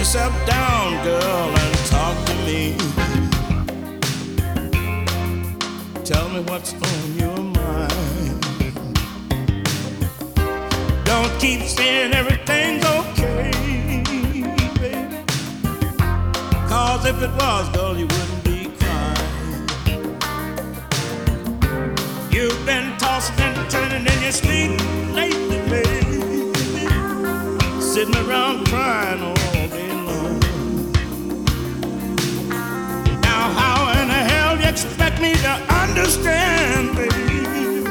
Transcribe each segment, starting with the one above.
yourself down, girl, and talk to me. Tell me what's on your mind. Don't keep saying everything's okay, baby. 'Cause if it was, girl, you wouldn't be crying. You've been tossing and turning in your sleep lately, baby. Sitting around crying all day long. Now how in the hell you expect me to understand, baby,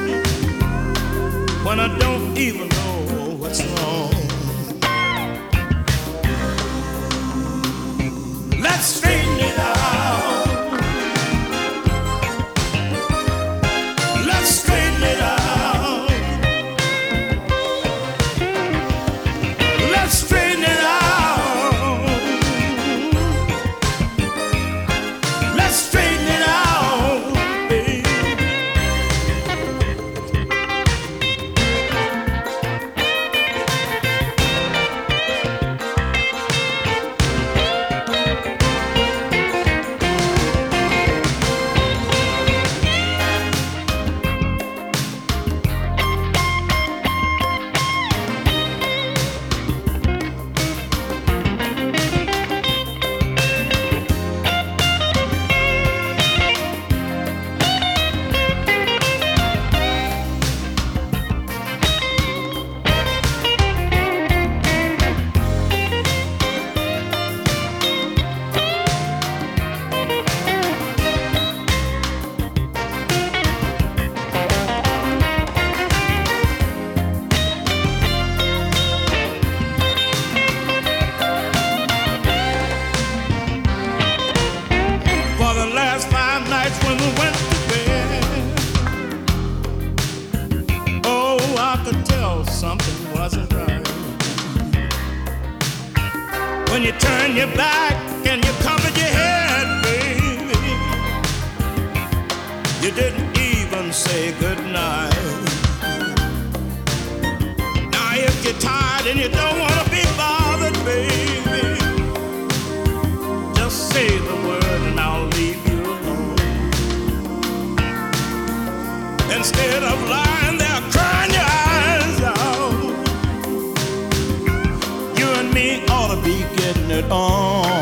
when I don't even know what's wrong? Let's straighten it out. Let's straighten it out. Let's straighten it out. Let's straighten it out, baby. For the last 5 nights when we went to bed, oh, I could tell something wasn't right. When you turn your back and you covered your head, baby, you didn't even say goodnight. Now if you're tired and you don't want to be bothered, baby, just say the word and I'll leave you alone. Instead of lying there crying your eyes out, you and me ought to be getting it on.